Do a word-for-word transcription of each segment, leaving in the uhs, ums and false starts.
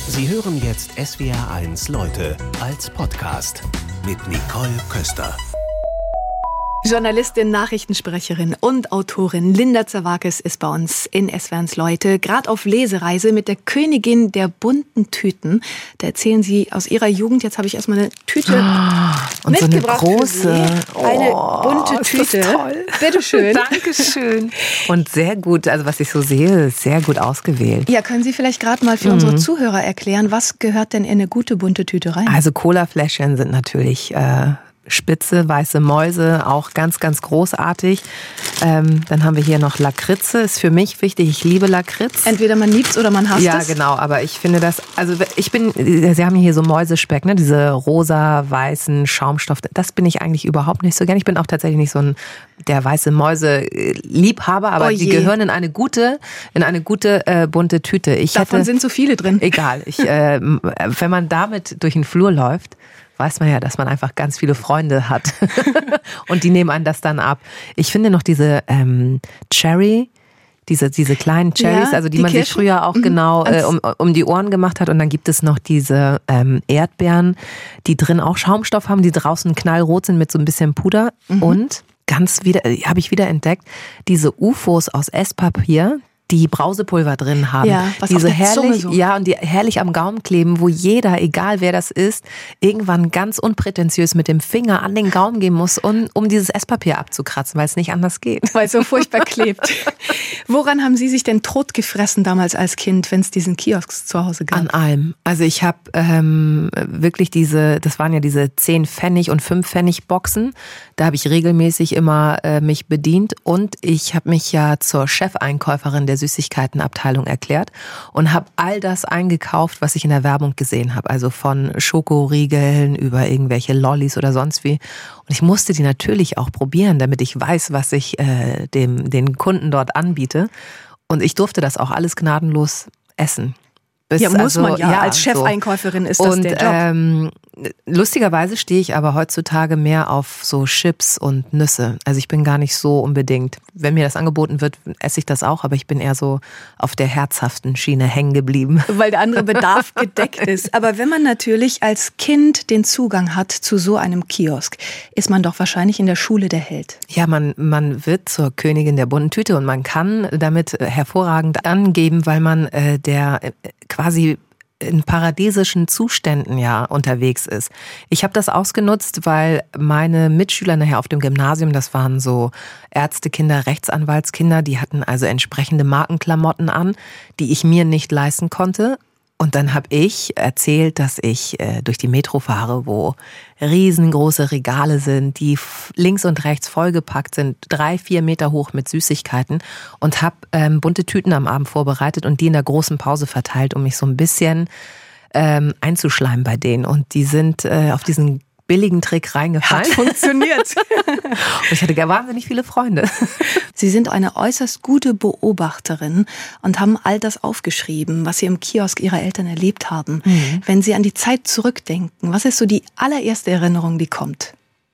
Sie hören jetzt S W R eins Leute als Podcast mit Nicole Köster. Journalistin, Nachrichtensprecherin und Autorin Linda Zerwakis ist bei uns in S W R eins Leute, gerade auf Lesereise mit der Königin der bunten Tüten. Da erzählen Sie aus Ihrer Jugend. Jetzt habe ich erstmal eine Tüte oh, und mitgebracht. So eine große. Eine oh, bunte Tüte. Ist das toll. Bitte schön. Dankeschön. Und sehr gut, also was ich so sehe, sehr gut ausgewählt. Ja, können Sie vielleicht gerade mal für mhm. unsere Zuhörer erklären, was gehört denn in eine gute bunte Tüte rein? Also Colafläschchen sind natürlich äh, spitze, weiße Mäuse, auch ganz, ganz großartig. Ähm, dann haben wir hier noch Lakritze, ist für mich wichtig. Ich liebe Lakritz. Entweder man liebt es oder man hasst ja, es. Ja, genau, aber ich finde das, also ich bin, Sie haben hier so Mäusespeck, ne, diese rosa-weißen Schaumstoff, das bin ich eigentlich überhaupt nicht so gern. Ich bin auch tatsächlich nicht so ein der weiße Mäuse-Liebhaber, aber oh die gehören in eine gute, in eine gute äh, bunte Tüte. Ich Davon hätte, sind so viele drin. Egal, ich, äh, wenn man damit durch den Flur läuft, weiß man ja, dass man einfach ganz viele Freunde hat. Und die nehmen einen das dann ab. Ich finde noch diese ähm, Cherry, diese, diese kleinen Cherries, ja, also die, die man Kirschen? sich früher auch mhm. genau äh, um, um die Ohren gemacht hat. Und dann gibt es noch diese ähm, Erdbeeren, die drin auch Schaumstoff haben, die draußen knallrot sind mit so ein bisschen Puder. Mhm. Und ganz wieder, habe ich wieder entdeckt, diese U F Os aus Esspapier, die Brausepulver drin haben, ja, was diese auf der Zunge herrlich, so. ja, und die herrlich am Gaumen kleben, wo jeder, egal wer das ist, irgendwann ganz unprätentiös mit dem Finger an den Gaumen gehen muss, um, um dieses Esspapier abzukratzen, weil es nicht anders geht. Weil es so furchtbar klebt. Woran haben Sie sich denn totgefressen damals als Kind, wenn es diesen Kiosk zu Hause gab? An allem. Also ich habe ähm, wirklich diese, das waren ja diese zehn Pfennig und fünf Pfennig Boxen. Da habe ich regelmäßig immer äh, mich bedient und ich habe mich ja zur Chefeinkäuferin der Süßigkeitenabteilung erklärt und habe all das eingekauft, was ich in der Werbung gesehen habe. Also von Schokoriegeln über irgendwelche Lollis oder sonst wie. Und ich musste die natürlich auch probieren, damit ich weiß, was ich äh, dem den Kunden dort anbiete. Und ich durfte das auch alles gnadenlos essen. Bis, ja, muss also, man ja. ja Als Chefeinkäuferin so. ist das und, der Job. Ähm, lustigerweise stehe ich aber heutzutage mehr auf so Chips und Nüsse. Also ich bin gar nicht so unbedingt, wenn mir das angeboten wird, esse ich das auch, aber ich bin eher so auf der herzhaften Schiene hängen geblieben. Weil der andere Bedarf gedeckt ist. Aber wenn man natürlich als Kind den Zugang hat zu so einem Kiosk, ist man doch wahrscheinlich in der Schule der Held. Ja, man, man wird zur Königin der bunten Tüte und man kann damit hervorragend angeben, weil man äh, der äh, quasi in paradiesischen Zuständen ja unterwegs ist. Ich habe das ausgenutzt, weil meine Mitschüler nachher auf dem Gymnasium, das waren so Ärztekinder, Rechtsanwaltskinder, die hatten also entsprechende Markenklamotten an, die ich mir nicht leisten konnte. Und dann habe ich erzählt, dass ich äh, durch die Metro fahre, wo riesengroße Regale sind, die links und rechts vollgepackt sind, drei, vier Meter hoch mit Süßigkeiten und habe ähm, bunte Tüten am Abend vorbereitet und die in der großen Pause verteilt, um mich so ein bisschen ähm, einzuschleimen bei denen. Und die sind äh, auf diesen billigen Trick reingefallen. Hat funktioniert. Und ich hatte gar wahnsinnig viele Freunde. Sie sind eine äußerst gute Beobachterin und haben all das aufgeschrieben, was Sie im Kiosk Ihrer Eltern erlebt haben. Mhm. Wenn Sie an die Zeit zurückdenken, was ist so die allererste Erinnerung, die kommt?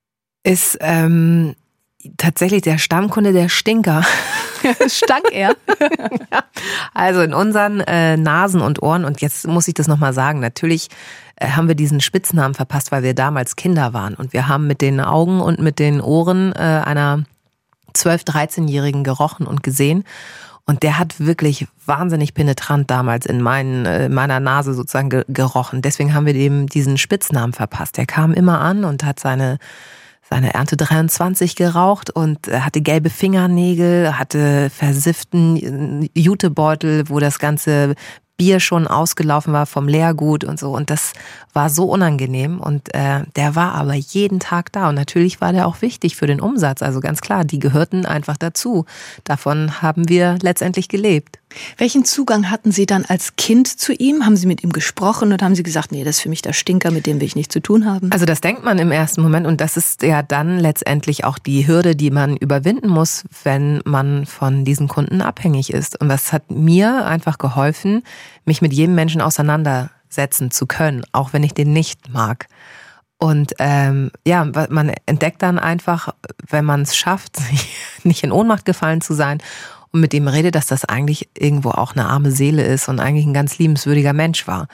Ist ähm, tatsächlich der Stammkunde, der Stinker. Stank er? Ja. Also in unseren äh, Nasen und Ohren, und jetzt muss ich das nochmal sagen, natürlich äh, haben wir diesen Spitznamen verpasst, weil wir damals Kinder waren. Und wir haben mit den Augen und mit den Ohren äh, einer zwölf-, dreizehnjährigen gerochen und gesehen. Und der hat wirklich wahnsinnig penetrant damals in meinen, äh, meiner Nase sozusagen ge- gerochen. Deswegen haben wir dem diesen Spitznamen verpasst. Der kam immer an und hat seine seine Ernte dreiundzwanzig geraucht und hatte gelbe Fingernägel, hatte versifften Jutebeutel, wo das ganze Bier schon ausgelaufen war vom Leergut und so. Und das war so unangenehm. Und äh, der war aber jeden Tag da. Und natürlich war der auch wichtig für den Umsatz. Also ganz klar, die gehörten einfach dazu. Davon haben wir letztendlich gelebt. Welchen Zugang hatten Sie dann als Kind zu ihm? Haben Sie mit ihm gesprochen oder haben Sie gesagt, nee, das ist für mich der Stinker, mit dem will ich nichts zu tun haben? Also das denkt man im ersten Moment und das ist ja dann letztendlich auch die Hürde, die man überwinden muss, wenn man von diesen Kunden abhängig ist. Und das hat mir einfach geholfen, mich mit jedem Menschen auseinandersetzen zu können, auch wenn ich den nicht mag. Und ähm, ja, man entdeckt dann einfach, wenn man es schafft, nicht in Ohnmacht gefallen zu sein und mit dem redet, dass das eigentlich irgendwo auch eine arme Seele ist und eigentlich ein ganz liebenswürdiger Mensch war.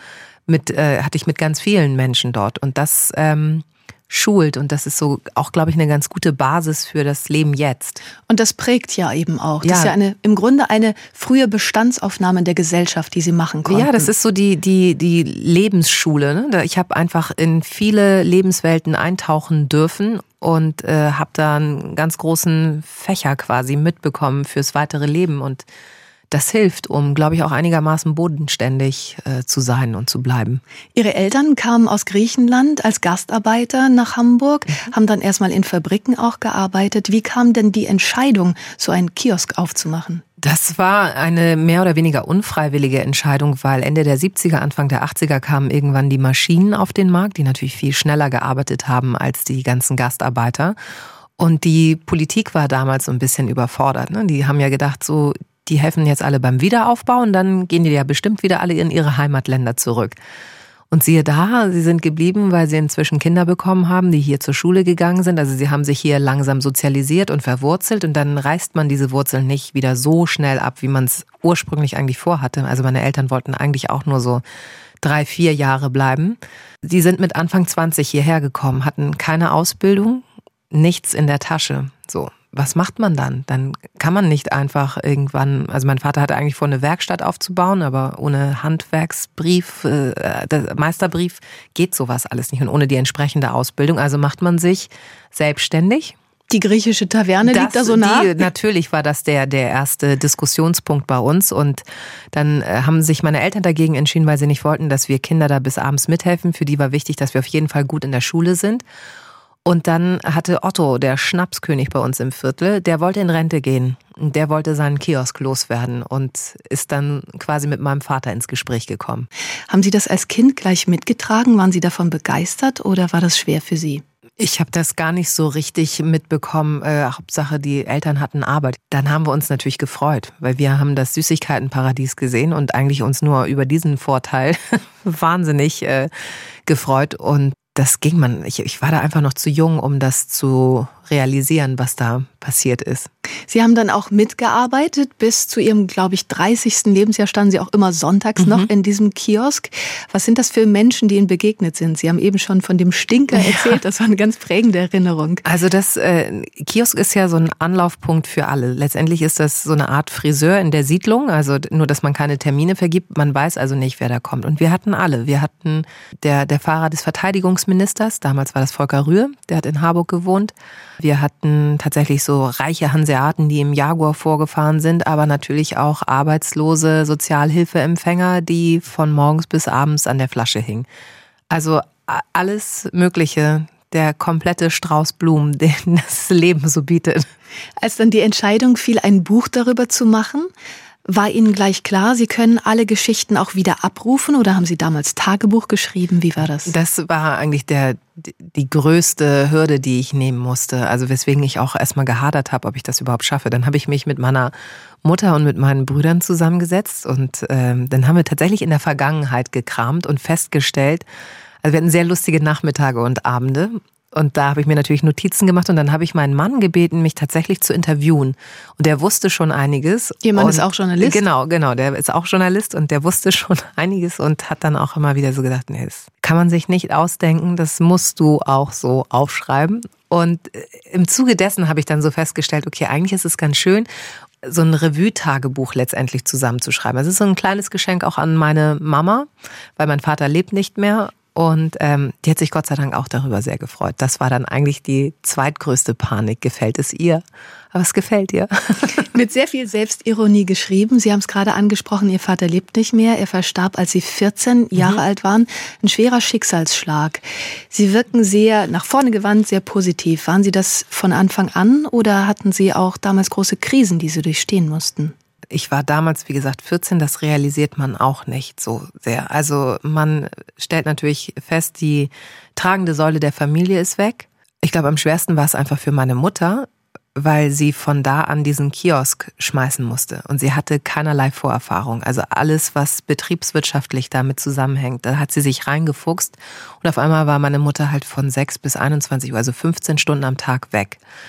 mit, äh, hatte ich mit ganz vielen Menschen dort. Und das ähm, schult und das ist so auch, glaube ich, eine ganz gute Basis für das Leben jetzt. Und das prägt ja eben auch. Das ja. ist ja eine, im Grunde eine frühe Bestandsaufnahme der Gesellschaft, die Sie machen konnten. Ja, das ist so die, die, die Lebensschule. Ne? Ich habe einfach in viele Lebenswelten eintauchen dürfen und äh, habe da einen ganz großen Fächer quasi mitbekommen fürs weitere Leben und das hilft, um, glaube ich, auch einigermaßen bodenständig äh, zu sein und zu bleiben. Ihre Eltern kamen aus Griechenland als Gastarbeiter nach Hamburg, mhm. haben dann erstmal in Fabriken auch gearbeitet. Wie kam denn die Entscheidung, so einen Kiosk aufzumachen? Das war eine mehr oder weniger unfreiwillige Entscheidung, weil Ende der siebziger, Anfang der achtziger kamen irgendwann die Maschinen auf den Markt, die natürlich viel schneller gearbeitet haben als die ganzen Gastarbeiter. Und die Politik war damals so ein bisschen überfordert. Ne? Die haben ja gedacht, so die helfen jetzt alle beim Wiederaufbau und dann gehen die ja bestimmt wieder alle in ihre Heimatländer zurück. Und siehe da, sie sind geblieben, weil sie inzwischen Kinder bekommen haben, die hier zur Schule gegangen sind. Also sie haben sich hier langsam sozialisiert und verwurzelt und dann reißt man diese Wurzeln nicht wieder so schnell ab, wie man es ursprünglich eigentlich vorhatte. Also meine Eltern wollten eigentlich auch nur so drei, vier Jahre bleiben. Die sind mit Anfang zwanzig hierher gekommen, hatten keine Ausbildung, nichts in der Tasche, so. Was macht man dann? Dann kann man nicht einfach irgendwann, also mein Vater hatte eigentlich vor, eine Werkstatt aufzubauen, aber ohne Handwerksbrief, äh, der Meisterbrief geht sowas alles nicht und ohne die entsprechende Ausbildung. Also macht man sich selbstständig. Die griechische Taverne das, liegt da so nah? Die, natürlich war das der, der erste Diskussionspunkt bei uns und dann äh, haben sich meine Eltern dagegen entschieden, weil sie nicht wollten, dass wir Kinder da bis abends mithelfen. Für die war wichtig, dass wir auf jeden Fall gut in der Schule sind. Und dann hatte Otto, der Schnapskönig bei uns im Viertel, der wollte in Rente gehen. Der wollte seinen Kiosk loswerden und ist dann quasi mit meinem Vater ins Gespräch gekommen. Haben Sie das als Kind gleich mitgetragen? Waren Sie davon begeistert oder war das schwer für Sie? Ich habe das gar nicht so richtig mitbekommen. Äh, Hauptsache, die Eltern hatten Arbeit. Dann haben wir uns natürlich gefreut, weil wir haben das Süßigkeitenparadies gesehen und eigentlich uns nur über diesen Vorteil wahnsinnig äh, gefreut. Und das ging man, ich, ich war da einfach noch zu jung, um das zu realisieren, was da passiert ist. Sie haben dann auch mitgearbeitet. Bis zu Ihrem, glaube ich, dreißigsten Lebensjahr standen Sie auch immer sonntags mhm. noch in diesem Kiosk. Was sind das für Menschen, die Ihnen begegnet sind? Sie haben eben schon von dem Stinker erzählt. Ja. Das war eine ganz prägende Erinnerung. Also das äh, Kiosk ist ja so ein Anlaufpunkt für alle. Letztendlich ist das so eine Art Friseur in der Siedlung. Also nur, dass man keine Termine vergibt. Man weiß also nicht, wer da kommt. Und wir hatten alle. Wir hatten der, der Fahrer des Verteidigungsministers. Damals war das Volker Rühr. Der hat in Harburg gewohnt. Wir hatten tatsächlich so reiche Hanseaten, die im Jaguar vorgefahren sind, aber natürlich auch arbeitslose Sozialhilfeempfänger, die von morgens bis abends an der Flasche hingen. Also alles Mögliche, der komplette Strauß Blumen, den das Leben so bietet. Als dann die Entscheidung fiel, ein Buch darüber zu machen, war Ihnen gleich klar, Sie können alle Geschichten auch wieder abrufen oder haben Sie damals Tagebuch geschrieben? Wie war das? Das war eigentlich der, die größte Hürde, die ich nehmen musste. Also weswegen ich auch erstmal gehadert habe, ob ich das überhaupt schaffe. Dann habe ich mich mit meiner Mutter und mit meinen Brüdern zusammengesetzt und ähm, dann haben wir tatsächlich in der Vergangenheit gekramt und festgestellt, also wir hatten sehr lustige Nachmittage und Abende. Und da habe ich mir natürlich Notizen gemacht und dann habe ich meinen Mann gebeten, mich tatsächlich zu interviewen. Und der wusste schon einiges. Ihr Mann und ist auch Journalist? Genau, genau. Der ist auch Journalist und der wusste schon einiges und hat dann auch immer wieder so gedacht, nee, das kann man sich nicht ausdenken, das musst du auch so aufschreiben. Und im Zuge dessen habe ich dann so festgestellt, okay, eigentlich ist es ganz schön, so ein Revue-Tagebuch letztendlich zusammenzuschreiben. Das ist so ein kleines Geschenk auch an meine Mama, weil mein Vater lebt nicht mehr. Und ähm, die hat sich Gott sei Dank auch darüber sehr gefreut. Das war dann eigentlich die zweitgrößte Panik. Gefällt es ihr? Aber es gefällt ihr. Mit sehr viel Selbstironie geschrieben. Sie haben es gerade angesprochen, Ihr Vater lebt nicht mehr. Er verstarb, als Sie vierzehn Jahre mhm. alt waren. Ein schwerer Schicksalsschlag. Sie wirken sehr nach vorne gewandt, sehr positiv. Waren Sie das von Anfang an oder hatten Sie auch damals große Krisen, die Sie durchstehen mussten? Ich war damals, wie gesagt, vierzehn, das realisiert man auch nicht so sehr. Also man stellt natürlich fest, die tragende Säule der Familie ist weg. Ich glaube, am schwersten war es einfach für meine Mutter, weil sie von da an diesen Kiosk schmeißen musste. Und sie hatte keinerlei Vorerfahrung. Also alles, was betriebswirtschaftlich damit zusammenhängt, da hat sie sich reingefuchst. Und auf einmal war meine Mutter halt von sechs bis einundzwanzig Uhr, also fünfzehn Stunden am Tag weg.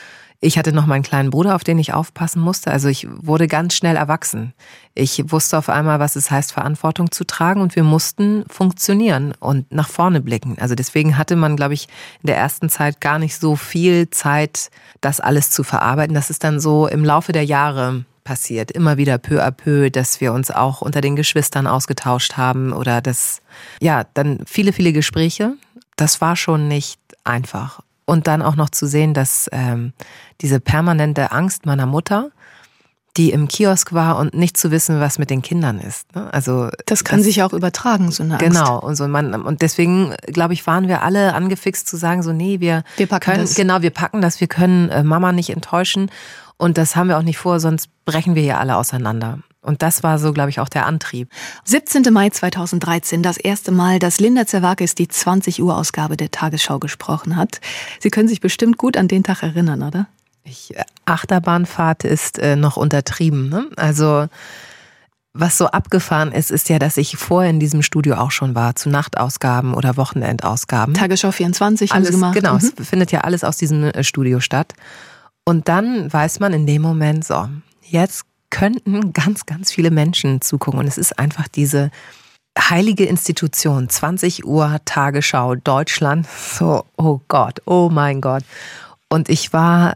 Ich hatte noch meinen kleinen Bruder, auf den ich aufpassen musste. Also ich wurde ganz schnell erwachsen. Ich wusste auf einmal, was es heißt, Verantwortung zu tragen, und wir mussten funktionieren und nach vorne blicken. Also deswegen hatte man, glaube ich, in der ersten Zeit gar nicht so viel Zeit, das alles zu verarbeiten. Das ist dann so im Laufe der Jahre passiert. Immer wieder peu à peu, dass wir uns auch unter den Geschwistern ausgetauscht haben oder das, ja, dann viele, viele Gespräche. Das war schon nicht einfach. Und dann auch noch zu sehen, dass ähm, diese permanente Angst meiner Mutter, die im Kiosk war und nicht zu wissen, was mit den Kindern ist. Ne? Also das kann das, sich auch übertragen, so eine Angst. Genau. Und so man, und deswegen, glaube ich, waren wir alle angefixt zu sagen, so nee, wir, wir packen können, das. Genau, wir packen das, wir können äh, Mama nicht enttäuschen. Und das haben wir auch nicht vor, sonst brechen wir ja alle auseinander. Und das war so, glaube ich, auch der Antrieb. siebzehnten Mai zweitausenddreizehn, das erste Mal, dass Linda Zerwakis die zwanzig Uhr Ausgabe der Tagesschau gesprochen hat. Sie können sich bestimmt gut an den Tag erinnern, oder? Ich, Achterbahnfahrt ist äh, noch untertrieben. Ne? Also was so abgefahren ist, ist ja, dass ich vorher in diesem Studio auch schon war, zu Nachtausgaben oder Wochenendausgaben. Tagesschau vierundzwanzig alles, haben Sie gemacht. Genau, mhm. Es findet ja alles aus diesem Studio statt. Und dann weiß man in dem Moment, so, jetzt könnten ganz, ganz viele Menschen zugucken. Und es ist einfach diese heilige Institution, zwanzig Uhr Tagesschau Deutschland. So, oh Gott, oh mein Gott. Und ich war,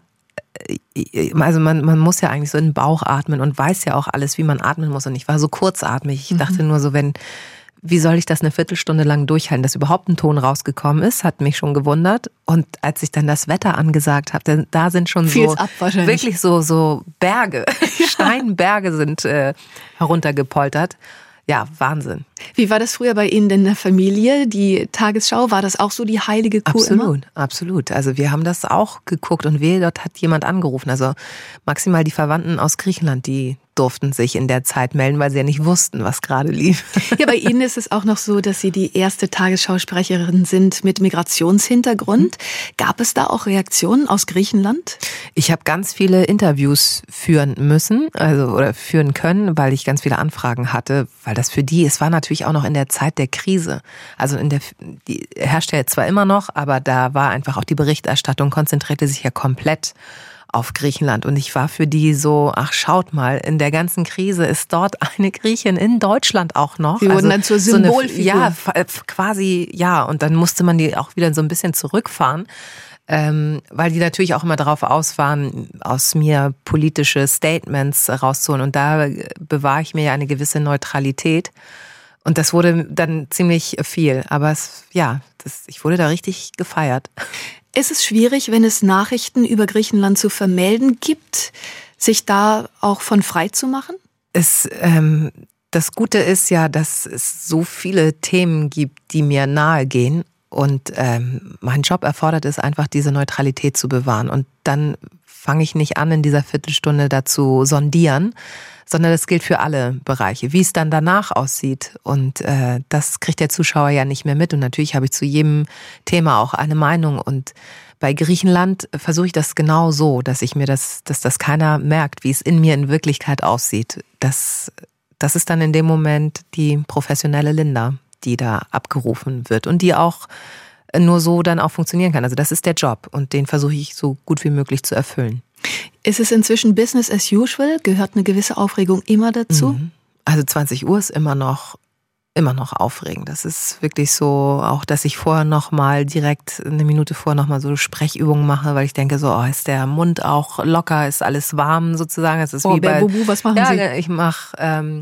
also man, man muss ja eigentlich so in den Bauch atmen und weiß ja auch alles, wie man atmen muss. Und ich war so kurzatmig. Ich mhm. dachte nur so, wenn, wie soll ich das eine Viertelstunde lang durchhalten? Dass überhaupt ein Ton rausgekommen ist, hat mich schon gewundert. Und als ich dann das Wetter angesagt habe, da sind schon Fiel's so ab wahrscheinlich. wirklich so, so Berge, Steinberge sind äh, heruntergepoltert. Ja, Wahnsinn. Wie war das früher bei Ihnen in der Familie? Die Tagesschau, war das auch so die heilige Kuh absolut, immer? Absolut. Also wir haben das auch geguckt und wehe, dort hat jemand angerufen. Also maximal die Verwandten aus Griechenland, die durften sich in der Zeit melden, weil sie ja nicht wussten, was gerade lief. Ja, bei Ihnen ist es auch noch so, dass Sie die erste Tagesschausprecherin sind mit Migrationshintergrund. Mhm. Gab es da auch Reaktionen aus Griechenland? Ich habe ganz viele Interviews führen müssen, also oder führen können, weil ich ganz viele Anfragen hatte, weil das für die, es war natürlich auch noch in der Zeit der Krise. Also in der, die herrscht ja zwar immer noch, aber da war einfach auch die Berichterstattung, konzentrierte sich ja komplett auf Griechenland. Und ich war für die so, ach schaut mal, in der ganzen Krise ist dort eine Griechin in Deutschland auch noch. Sie wurden also dann zur Symbolfigur. So eine, ja, quasi, ja. Und dann musste man die auch wieder so ein bisschen zurückfahren, ähm, weil die natürlich auch immer darauf aus waren, aus mir politische Statements rauszuholen. Und da bewahre ich mir ja eine gewisse Neutralität. Und das wurde dann ziemlich viel. Aber es, ja, das, ich wurde da richtig gefeiert. Ist es schwierig, wenn es Nachrichten über Griechenland zu vermelden gibt, sich da auch von frei zu machen? Es, ähm, das Gute ist ja, dass es so viele Themen gibt, die mir nahe gehen. Und ähm, mein Job erfordert es einfach, diese Neutralität zu bewahren. Und dann fange ich nicht an, in dieser Viertelstunde dazu sondieren, sondern das gilt für alle Bereiche. Wie es dann danach aussieht, und äh, das kriegt der Zuschauer ja nicht mehr mit. Und natürlich habe ich zu jedem Thema auch eine Meinung. Und bei Griechenland versuche ich das genau so, dass ich mir das, dass das keiner merkt, wie es in mir in Wirklichkeit aussieht. Das, das ist dann in dem Moment die professionelle Linda, die da abgerufen wird und die auch nur so dann auch funktionieren kann. Also das ist der Job und den versuche ich so gut wie möglich zu erfüllen. Ist es inzwischen Business as usual? Gehört eine gewisse Aufregung immer dazu? Mhm. Also zwanzig Uhr ist immer noch, immer noch aufregend. Das ist wirklich so, auch dass ich vorher noch mal direkt eine Minute vorher noch mal so Sprechübungen mache, weil ich denke so, oh, ist der Mund auch locker, ist alles warm sozusagen. Es ist oh, wie bei, Bubu, was machen ja, Sie? Ich mache ähm,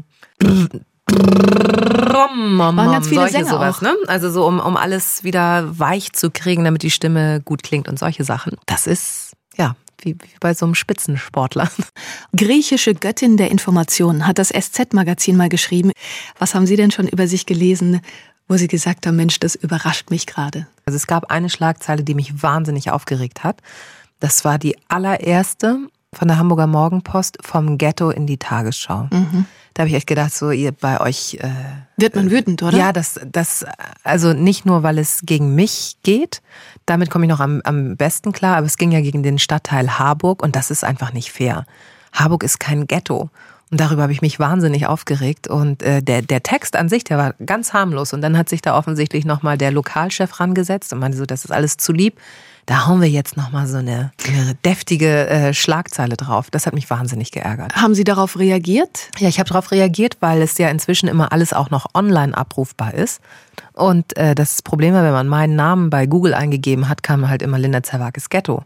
waren ganz viele solche Sänger sowas, auch. Ne? Also so, um, um alles wieder weich zu kriegen, damit die Stimme gut klingt und solche Sachen. Das ist, ja, wie, wie bei so einem Spitzensportler. Griechische Göttin der Information, hat das S Z-Magazin mal geschrieben. Was haben Sie denn schon über sich gelesen, wo Sie gesagt haben, Mensch, das überrascht mich gerade? Also es gab eine Schlagzeile, die mich wahnsinnig aufgeregt hat. Das war die allererste von der Hamburger Morgenpost, vom Ghetto in die Tagesschau. Mhm. Da habe ich echt gedacht, so ihr bei euch... Äh, Wird man wütend, oder? Ja, das, das, also nicht nur, weil es gegen mich geht, damit komme ich noch am, am besten klar, aber es ging ja gegen den Stadtteil Harburg und das ist einfach nicht fair. Harburg ist kein Ghetto. Und darüber habe ich mich wahnsinnig aufgeregt. Und äh, der, der Text an sich, der war ganz harmlos. Und dann hat sich da offensichtlich nochmal der Lokalchef rangesetzt und meinte so, das ist alles zu lieb. Da hauen wir jetzt nochmal so eine, eine deftige äh, Schlagzeile drauf. Das hat mich wahnsinnig geärgert. Haben Sie darauf reagiert? Ja, ich habe darauf reagiert, weil es ja inzwischen immer alles auch noch online abrufbar ist. Und äh, das Problem war, wenn man meinen Namen bei Google eingegeben hat, kam halt immer Linda Zerwakis Ghetto.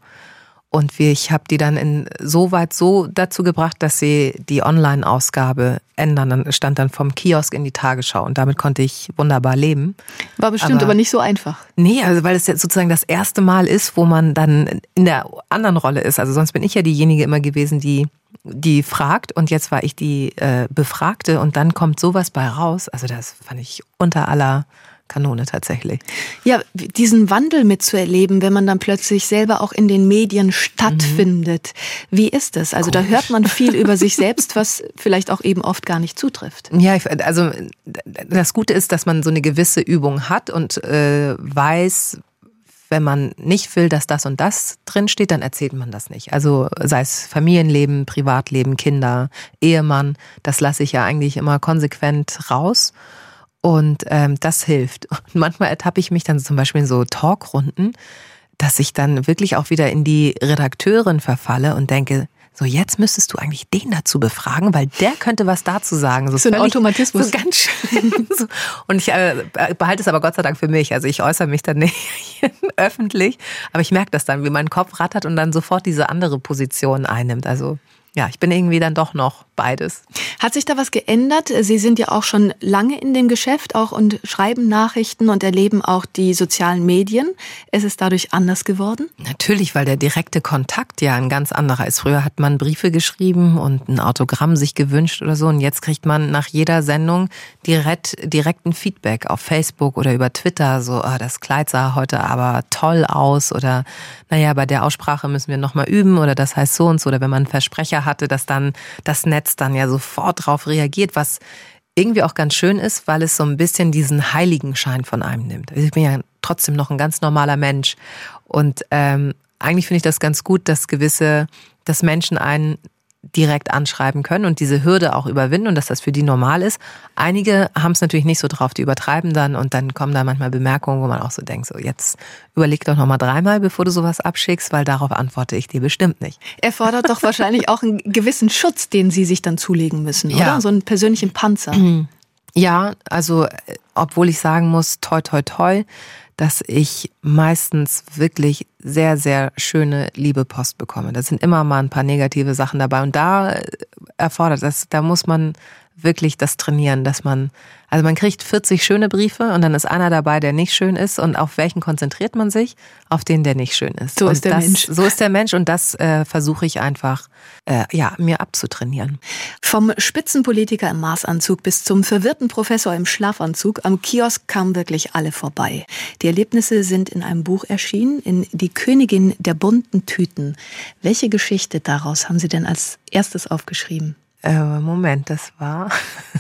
Und ich habe die dann in so weit so dazu gebracht, dass sie die Online-Ausgabe ändern. Dann stand dann vom Kiosk in die Tagesschau und damit konnte ich wunderbar leben. War bestimmt aber, aber nicht so einfach. Nee, also weil es jetzt sozusagen das erste Mal ist, wo man dann in der anderen Rolle ist. Also sonst bin ich ja diejenige immer gewesen, die die fragt und jetzt war ich die äh, Befragte und dann kommt sowas bei raus. Also das fand ich unter aller Kanone tatsächlich. Ja, diesen Wandel mitzuerleben, wenn man dann plötzlich selber auch in den Medien stattfindet. Mhm. Wie ist das? Also Komisch. Da hört man viel über sich selbst, was vielleicht auch eben oft gar nicht zutrifft. Ja, also das Gute ist, dass man so eine gewisse Übung hat und äh, weiß, wenn man nicht will, dass das und das drinsteht, dann erzählt man das nicht. Also sei es Familienleben, Privatleben, Kinder, Ehemann, das lasse ich ja eigentlich immer konsequent raus. Und ähm, das hilft. Und manchmal ertappe ich mich dann zum Beispiel in so Talkrunden, dass ich dann wirklich auch wieder in die Redakteurin verfalle und denke, so jetzt müsstest du eigentlich den dazu befragen, weil der könnte was dazu sagen. So, so ein Automatismus. So ganz schön. So. Und ich äh, behalte es aber Gott sei Dank für mich. Also ich äußere mich dann nicht öffentlich, aber ich merke das dann, wie mein Kopf rattert und dann sofort diese andere Position einnimmt. Also ja, ich bin irgendwie dann doch noch beides. Hat sich da was geändert? Sie sind ja auch schon lange in dem Geschäft auch und schreiben Nachrichten und erleben auch die sozialen Medien. Ist es dadurch anders geworden? Natürlich, weil der direkte Kontakt ja ein ganz anderer ist. Früher hat man Briefe geschrieben und ein Autogramm sich gewünscht oder so. Und jetzt kriegt man nach jeder Sendung direkt direkten Feedback auf Facebook oder über Twitter. So, oh, das Kleid sah heute aber toll aus. Oder naja, bei der Aussprache müssen wir nochmal üben. Oder das heißt so und so. Oder wenn man einen Versprecher hatte, dass dann das Netz dann ja sofort drauf reagiert, was irgendwie auch ganz schön ist, weil es so ein bisschen diesen Heiligenschein von einem nimmt. Ich bin ja trotzdem noch ein ganz normaler Mensch und ähm, eigentlich finde ich das ganz gut, dass gewisse, dass Menschen einen direkt anschreiben können und diese Hürde auch überwinden und dass das für die normal ist. Einige haben es natürlich nicht so drauf, die übertreiben dann und dann kommen da manchmal Bemerkungen, wo man auch so denkt, so jetzt überleg doch nochmal dreimal, bevor du sowas abschickst, weil darauf antworte ich dir bestimmt nicht. Er fordert doch wahrscheinlich auch einen gewissen Schutz, den Sie sich dann zulegen müssen, oder? Ja. So einen persönlichen Panzer. Ja, also obwohl ich sagen muss, toi toi toi, dass ich meistens wirklich sehr, sehr schöne, liebe Post bekomme. Da sind immer mal ein paar negative Sachen dabei. Und da erfordert das, da muss man wirklich das trainieren, dass man, also man kriegt vierzig schöne Briefe und dann ist einer dabei, der nicht schön ist. Und auf welchen konzentriert man sich? Auf den, der nicht schön ist. So und ist der das, Mensch. So ist der Mensch und das äh, versuche ich einfach, äh, ja, mir abzutrainieren. Vom Spitzenpolitiker im Maßanzug bis zum verwirrten Professor im Schlafanzug, am Kiosk kamen wirklich alle vorbei. Die Erlebnisse sind in einem Buch erschienen, in Die Königin der bunten Tüten. Welche Geschichte daraus haben Sie denn als erstes aufgeschrieben? Äh, Moment, das war...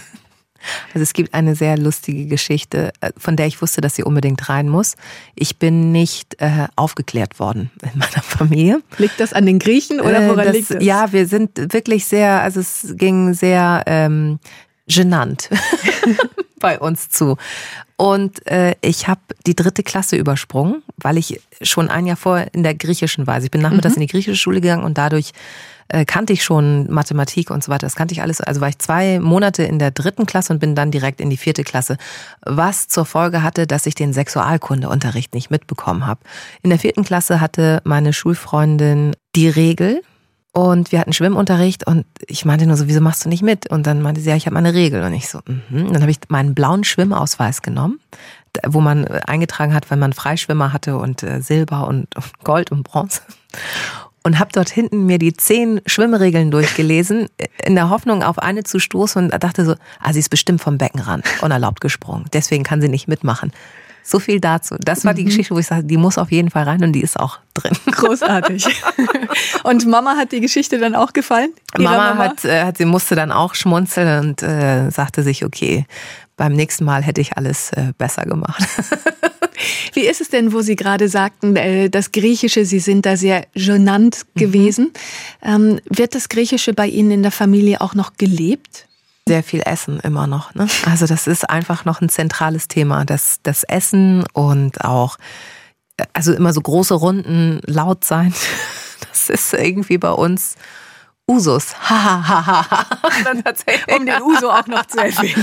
Also es gibt eine sehr lustige Geschichte, von der ich wusste, dass sie unbedingt rein muss. Ich bin nicht äh, aufgeklärt worden in meiner Familie. Liegt das an den Griechen oder woran äh, das, liegt das? Ja, wir sind wirklich sehr, also es ging sehr ähm, genannt bei uns zu. Und äh, ich habe die dritte Klasse übersprungen, weil ich schon ein Jahr vorher in der griechischen war. Also ich bin nachmittags mhm. in die griechische Schule gegangen und dadurch äh, kannte ich schon Mathematik und so weiter. Das kannte ich alles. Also war ich zwei Monate in der dritten Klasse und bin dann direkt in die vierte Klasse. Was zur Folge hatte, dass ich den Sexualkundeunterricht nicht mitbekommen habe. In der vierten Klasse hatte meine Schulfreundin die Regel. Und wir hatten Schwimmunterricht und ich meinte nur so, wieso machst du nicht mit? Und dann meinte sie, ja, ich habe meine Regel. Und ich so, mhm. Dann habe ich meinen blauen Schwimmausweis genommen, wo man eingetragen hat, wenn man Freischwimmer hatte und Silber und Gold und Bronze. Und habe dort hinten mir die zehn Schwimmregeln durchgelesen, in der Hoffnung, auf eine zu stoßen und dachte so, ah, sie ist bestimmt vom Beckenrand unerlaubt gesprungen. Deswegen kann sie nicht mitmachen. So viel dazu. Das war die mhm. Geschichte, wo ich sage, die muss auf jeden Fall rein und die ist auch drin. Großartig. Und Mama hat die Geschichte dann auch gefallen? Mama, Mama? Hat, äh, sie musste dann auch schmunzeln und äh, sagte sich, okay, beim nächsten Mal hätte ich alles äh, besser gemacht. Wie ist es denn, wo Sie gerade sagten, das Griechische, Sie sind da sehr genannt gewesen. Mhm. Wird das Griechische bei Ihnen in der Familie auch noch gelebt? Sehr viel Essen immer noch. Ne? Also das ist einfach noch ein zentrales Thema. Das, das Essen und auch, also immer so große Runden, laut sein. Das ist irgendwie bei uns Usus. Um den Uso auch noch zu erwähnen.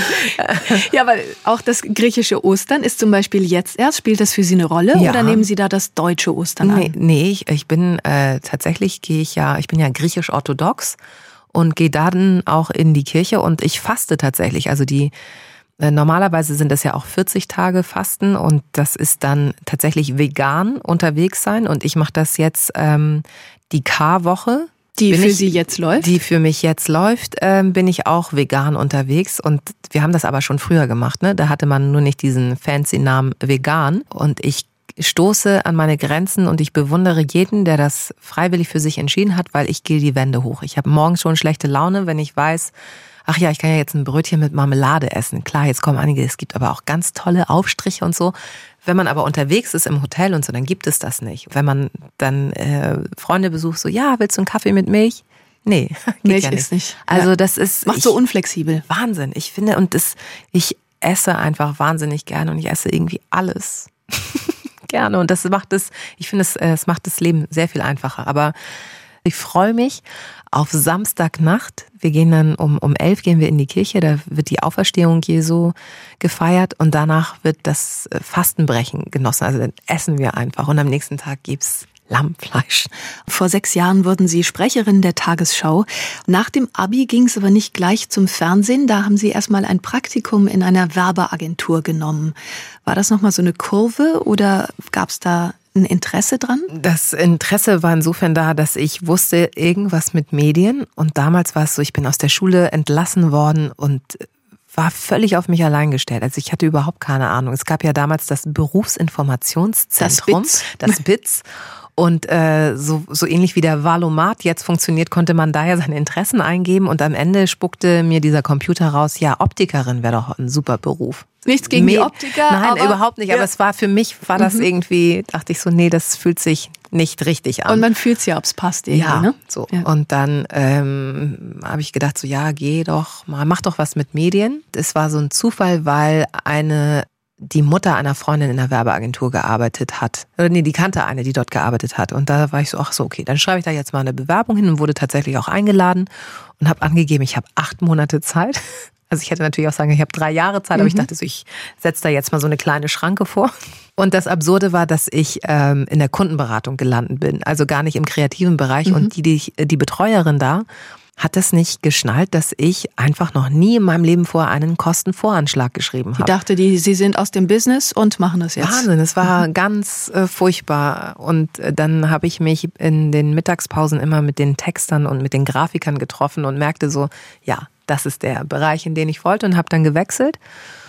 Ja, weil auch das griechische Ostern ist zum Beispiel jetzt erst. Spielt das für Sie eine Rolle ja. oder nehmen Sie da das deutsche Ostern an? Nee, nee ich, ich bin äh, tatsächlich gehe ich ja, ich bin ja griechisch-orthodox und gehe dann auch in die Kirche und ich faste tatsächlich. Also die äh, normalerweise sind das ja auch vierzig Tage Fasten und das ist dann tatsächlich vegan unterwegs sein und ich mache das jetzt ähm, die K-Woche. Die bin für ich, Sie jetzt läuft? Die für mich jetzt läuft, ähm, bin ich auch vegan unterwegs. Und wir haben das aber schon früher gemacht. Ne? Da hatte man nur nicht diesen fancy Namen vegan. Und ich stoße an meine Grenzen und ich bewundere jeden, der das freiwillig für sich entschieden hat, weil ich gehe die Wände hoch. Ich habe morgens schon schlechte Laune, wenn ich weiß, ach ja, ich kann ja jetzt ein Brötchen mit Marmelade essen. Klar, jetzt kommen einige, es gibt aber auch ganz tolle Aufstriche und so. Wenn man aber unterwegs ist im Hotel und so, dann gibt es das nicht. Wenn man dann äh, Freunde besucht, so, ja, willst du einen Kaffee mit Milch? Nee, geht Milch ja nicht. ist nicht. Also ja. das ist... Macht ich, so unflexibel. Wahnsinn. Ich finde, und das, ich esse einfach wahnsinnig gerne und ich esse irgendwie alles gerne. Und das macht es, ich finde, es, es macht das Leben sehr viel einfacher. Aber ich freue mich auf Samstagnacht. Wir gehen dann um, um elf gehen wir in die Kirche, da wird die Auferstehung Jesu gefeiert und danach wird das Fastenbrechen genossen. Also dann essen wir einfach und am nächsten Tag gibt's Lammfleisch. Vor sechs Jahren wurden Sie Sprecherin der Tagesschau. Nach dem Abi ging es aber nicht gleich zum Fernsehen. Da haben Sie erstmal ein Praktikum in einer Werbeagentur genommen. War das nochmal so eine Kurve oder gab es da ein Interesse dran? Das Interesse war insofern da, dass ich wusste, irgendwas mit Medien. Und damals war es so, ich bin aus der Schule entlassen worden und war völlig auf mich allein gestellt. Also ich hatte überhaupt keine Ahnung. Es gab ja damals das Berufsinformationszentrum, das B I Z. Das B I Z. Und äh, so, so ähnlich wie der Valomat jetzt funktioniert, konnte man da ja seine Interessen eingeben. Und am Ende spuckte mir dieser Computer raus, ja, Optikerin wäre doch ein super Beruf. Nichts gegen die Optiker? Nein, aber, überhaupt nicht. Ja. Aber es war für mich, war das mhm. irgendwie, dachte ich so, nee, das fühlt sich nicht richtig an. Und man fühlt es ja, ob es passt irgendwie, ja, ne? So. Ja. Und dann ähm, habe ich gedacht, so ja, geh doch mal, mach doch was mit Medien. Es war so ein Zufall, weil eine die Mutter einer Freundin in der Werbeagentur gearbeitet hat. Oder nee, die kannte eine, die dort gearbeitet hat. Und da war ich so, ach so, okay, dann schreibe ich da jetzt mal eine Bewerbung hin und wurde tatsächlich auch eingeladen und habe angegeben, ich habe acht Monate Zeit. Also ich hätte natürlich auch sagen, ich habe drei Jahre Zeit, mhm. aber ich dachte so, ich setze da jetzt mal so eine kleine Schranke vor. Und das Absurde war, dass ich ähm, in der Kundenberatung gelandet bin, also gar nicht im kreativen Bereich. Mhm. Und die, die, die Betreuerin da hat es nicht geschnallt, dass ich einfach noch nie in meinem Leben vorher einen Kostenvoranschlag geschrieben habe. Die dachte, die, sie sind aus dem Business und machen das jetzt. Wahnsinn, es war mhm. ganz äh, furchtbar. Und äh, dann habe ich mich in den Mittagspausen immer mit den Textern und mit den Grafikern getroffen und merkte so, ja, das ist der Bereich, in den ich wollte und habe dann gewechselt.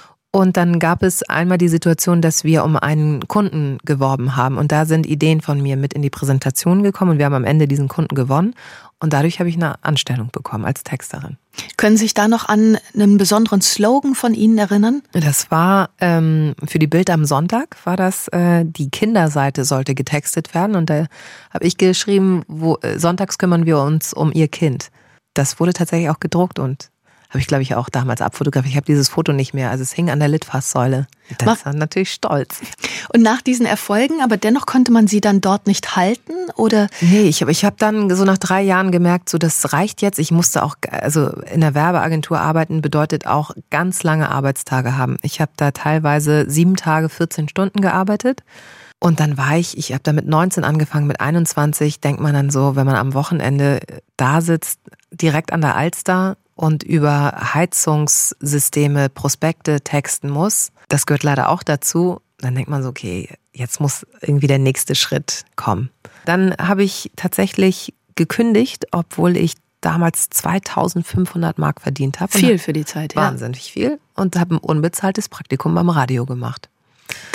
Und dann gab es einmal die Situation, dass wir um einen Kunden geworben haben. Und da sind Ideen von mir mit in die Präsentation gekommen und wir haben am Ende diesen Kunden gewonnen. Und dadurch habe ich eine Anstellung bekommen als Texterin. Können Sie sich da noch an einen besonderen Slogan von Ihnen erinnern? Das war ähm, für die Bild am Sonntag, war das, äh, die Kinderseite sollte getextet werden. Und da habe ich geschrieben, wo, äh, sonntags kümmern wir uns um Ihr Kind. Das wurde tatsächlich auch gedruckt und habe ich, glaube ich, auch damals abfotografiert. Ich habe dieses Foto nicht mehr, also es hing an der Litfaßsäule. Das war natürlich stolz. Und nach diesen Erfolgen, aber dennoch konnte man sie dann dort nicht halten, oder? Nee, ich habe ich hab dann so nach drei Jahren gemerkt, so das reicht jetzt. Ich musste auch, also in der Werbeagentur arbeiten bedeutet auch ganz lange Arbeitstage haben. Ich habe da teilweise sieben Tage, vierzehn Stunden gearbeitet. Und dann war ich, ich habe da mit neunzehn angefangen, mit einundzwanzig denkt man dann so, wenn man am Wochenende da sitzt, direkt an der Alster und über Heizungssysteme, Prospekte texten muss. Das gehört leider auch dazu. Dann denkt man so, okay, jetzt muss irgendwie der nächste Schritt kommen. Dann habe ich tatsächlich gekündigt, obwohl ich damals zweitausendfünfhundert Mark verdient habe. Viel für die Zeit, ja. Wahnsinnig viel. Und habe ein unbezahltes Praktikum beim Radio gemacht.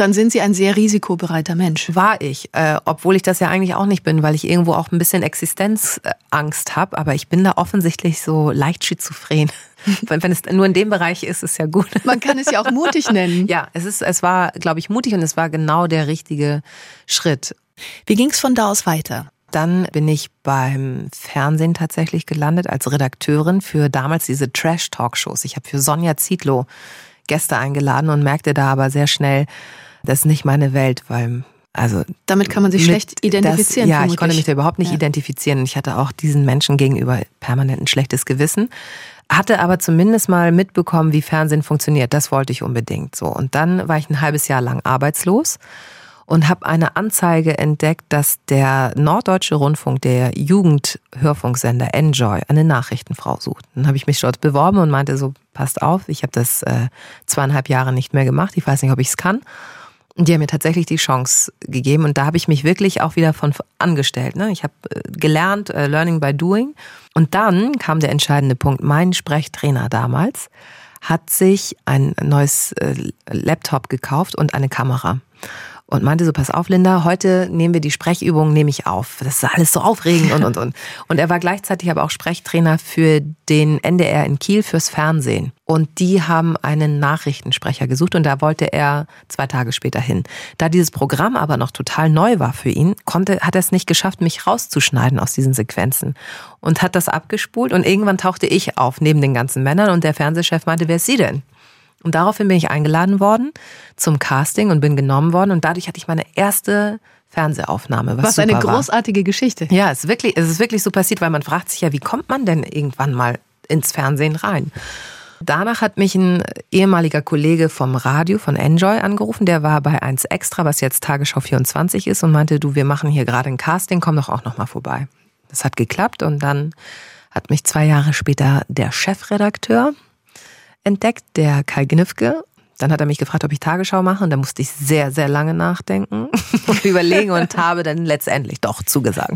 Dann sind Sie ein sehr risikobereiter Mensch. War ich, äh, obwohl ich das ja eigentlich auch nicht bin, weil ich irgendwo auch ein bisschen Existenzangst habe. Aber ich bin da offensichtlich so leicht schizophren. Wenn es nur in dem Bereich ist, ist ja gut. Man kann es ja auch mutig nennen. Ja, es ist, es war, glaube ich, mutig und es war genau der richtige Schritt. Wie ging es von da aus weiter? Dann bin ich beim Fernsehen tatsächlich gelandet als Redakteurin für damals diese Trash-Talkshows. Ich habe für Sonja Zietlow Gäste eingeladen und merkte da aber sehr schnell, das ist nicht meine Welt, weil also damit kann man sich schlecht identifizieren. Das, ja, vermutlich. Ich konnte mich da überhaupt nicht ja. identifizieren. Ich hatte auch diesen Menschen gegenüber permanent ein schlechtes Gewissen. Hatte aber zumindest mal mitbekommen, wie Fernsehen funktioniert. Das wollte ich unbedingt so. Und dann war ich ein halbes Jahr lang arbeitslos und habe eine Anzeige entdeckt, dass der Norddeutsche Rundfunk, der Jugendhörfunksender Enjoy, eine Nachrichtenfrau sucht. Dann habe ich mich dort beworben und meinte so, passt auf, ich habe das äh, zweieinhalb Jahre nicht mehr gemacht. Ich weiß nicht, ob ich es kann. Und die haben mir tatsächlich die Chance gegeben und da habe ich mich wirklich auch wieder von angestellt. Ne? Ich habe gelernt, uh, Learning by Doing. Und dann kam der entscheidende Punkt. Mein Sprechtrainer damals hat sich ein neues äh, Laptop gekauft und eine Kamera. Und meinte so, pass auf, Linda, heute nehmen wir die Sprechübung, nehme ich auf. Das ist alles so aufregend und, und, und. Und er war gleichzeitig aber auch Sprechtrainer für den N D R in Kiel fürs Fernsehen. Und die haben einen Nachrichtensprecher gesucht und da wollte er zwei Tage später hin. Da dieses Programm aber noch total neu war für ihn, konnte, hat er es nicht geschafft, mich rauszuschneiden aus diesen Sequenzen. Und hat das abgespult und irgendwann tauchte ich auf neben den ganzen Männern und der Fernsehchef meinte, wer ist sie denn? Und daraufhin bin ich eingeladen worden zum Casting und bin genommen worden. Und dadurch hatte ich meine erste Fernsehaufnahme. Was, was super eine großartige war. Geschichte. Ja, es ist, wirklich, es ist wirklich so passiert, weil man fragt sich ja, wie kommt man denn irgendwann mal ins Fernsehen rein? Danach hat mich ein ehemaliger Kollege vom Radio, von Enjoy, angerufen. Der war bei eins Extra, was jetzt Tagesschau vierundzwanzig ist und meinte, du, wir machen hier gerade ein Casting, komm doch auch noch mal vorbei. Das hat geklappt und dann hat mich zwei Jahre später der Chefredakteur entdeckt, der Kai Gnifke. Dann hat er mich gefragt, ob ich Tagesschau mache und da musste ich sehr, sehr lange nachdenken und überlegen und habe dann letztendlich doch zugesagt.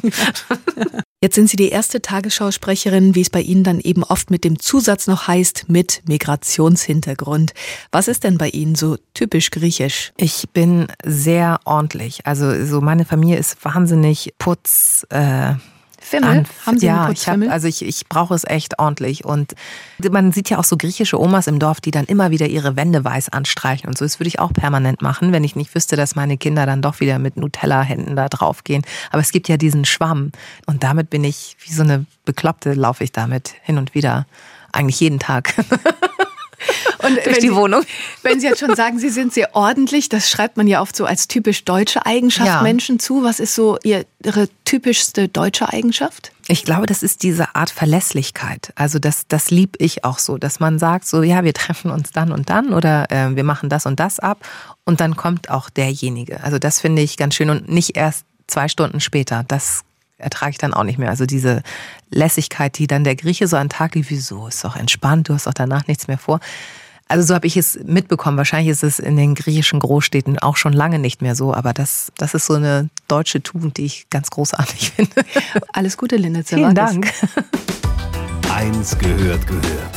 Jetzt sind Sie die erste Tagesschausprecherin, wie es bei Ihnen dann eben oft mit dem Zusatz noch heißt, mit Migrationshintergrund. Was ist denn bei Ihnen so typisch griechisch? Ich bin sehr ordentlich. Also so meine Familie ist wahnsinnig putz... Äh, Fimmel? Haben Sie ja, einen ich hab, also ich, ich brauche es echt ordentlich. Und man sieht ja auch so griechische Omas im Dorf, die dann immer wieder ihre Wände weiß anstreichen und so. Das würde ich auch permanent machen, wenn ich nicht wüsste, dass meine Kinder dann doch wieder mit Nutella-Händen da drauf gehen. Aber es gibt ja diesen Schwamm und damit bin ich, wie so eine Bekloppte, laufe ich damit hin und wieder, eigentlich jeden Tag. Und durch die Sie, Wohnung. Wenn Sie jetzt schon sagen, Sie sind sehr ordentlich, das schreibt man ja oft so als typisch deutsche Eigenschaft ja. Menschen zu. Was ist so Ihre typischste deutsche Eigenschaft? Ich glaube, das ist diese Art Verlässlichkeit. Also das, das lieb ich auch so, dass man sagt so, ja, wir treffen uns dann und dann oder äh, wir machen das und das ab und dann kommt auch derjenige. Also das finde ich ganz schön und nicht erst zwei Stunden später. Das ertrage ich dann auch nicht mehr. Also diese Lässigkeit, die dann der Grieche so an den Tag liegt, wieso, ist doch entspannt, du hast doch danach nichts mehr vor. Also so habe ich es mitbekommen. Wahrscheinlich ist es in den griechischen Großstädten auch schon lange nicht mehr so, aber das, das ist so eine deutsche Tugend, die ich ganz großartig finde. Alles Gute, Linda Zerwakis. Vielen Dank. Eins gehört gehört.